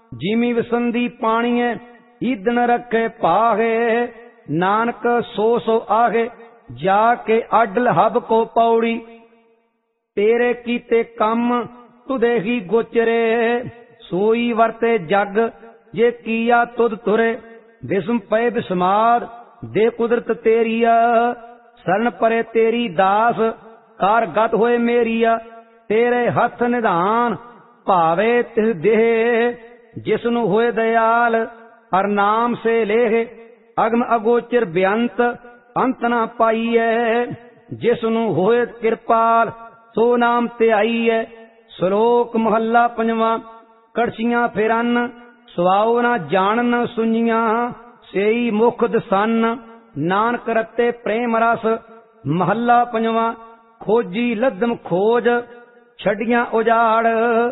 Jimmy वसंदी पाणीए Eden रखे पाहे, नानक सो सो आहे जाके अडल हब को पौड़ी। तेरे कीते कम तुदे ही गोचरे, सोई वरते जग जे किया तुद तुरे। विस्म पे विस्माद दे कुदरत तेरिया, शरण परे तेरी दास कार गत होए मेरिया। तेरे हथ निधान भावे तिस देह, जिसनु होए दयाल हर नाम से लेह। अगम अगोचर बेअंत अंत ना पाईए, जिसनु होए कृपाल सो नाम ते आईए। श्लोक महला पंजवा। कड़छियां फेरन सुआओ ना जानन सुनिया, सेई मुख दसन नानक रते प्रेम रस। महला पंजवा। खोजी लदम खोज छड़ियां उजाड़,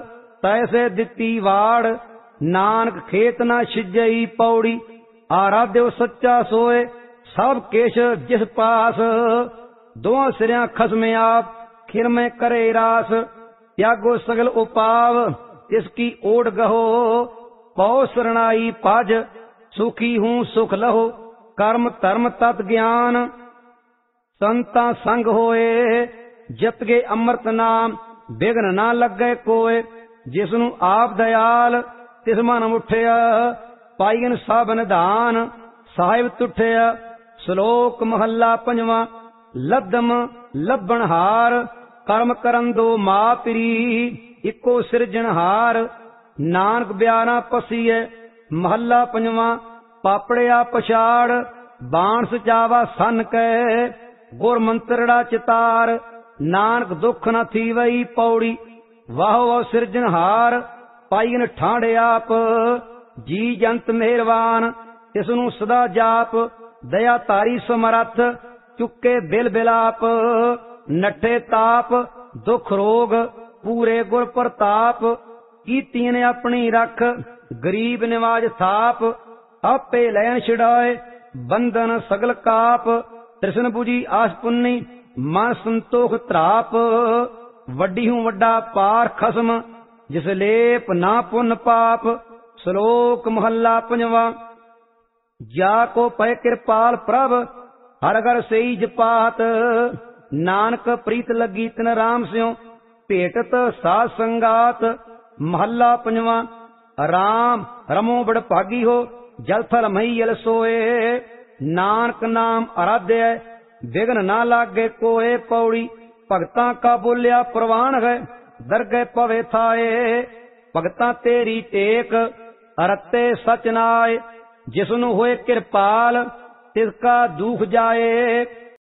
तैसे दिती वाड़ नानक खेत ना छिजई पौड़ी। आराध्यो सच्चा सोए सब केश जिस पास, दोहां सिरियां खसमे आप खिर में करे रास। त्यागो सगल उपाव तिसकी ओढ़ गहो, पौ शरणाई पाज सुखी हूं सुख लहो। कर्म धर्म तत् ज्ञान संता संग होए, जपगे अमृत नाम बिघन ना लगे कोय। जिसनु आप दयाल तिस मन उठिया, पाईन सब निधान साहिब तुठिया। श्लोक महला पंजवा। लदम लभनहार कर्म करन दो मातरी, इको सिरजनहार नानक ब्याना पसीए। महला पंजवा। पापड़िया पछाड़ बाण सचावा सन कै, गुर मंत्रड़ा चितार नानक दुख न थीवई पौड़ी। वाह वाह सिरजनहार पाईन ठाणे आप, जी जंत मेहरबान तिसनु सदा जाप। दया तारी समरथ चुके बिल बिलाप, नठे ताप दुख रोग पूरे गुर प्रताप। कीती ने अपनी रख गरीब निवाज थाप, आपे लैन छिड़ाए बंधन सगल काप। तृष्ण बुझी आस पुन्नी मन संतोख त्राप, वड्डी हूं वड्डा पार खसम जिस लेप ना पुन पाप। श्लोक महला पंजवा। जाको पै कृपाल प्रभ हर घर सेई जपात, नानक प्रीत लगी तिन राम स्यों भेटत साध संगात। महला पंजवा। राम रमो बड़ भागी हो जल थल मही यल सोए, नानक नाम आराध्य विघ्न ना लागे कोय पौड़ी। भगतां का बोलिया प्रवान है दरगह पवे थाए, भगतां तेरी टेक अरते सच नाय। जिसनु होए कृपाल तिसका दुख जाए,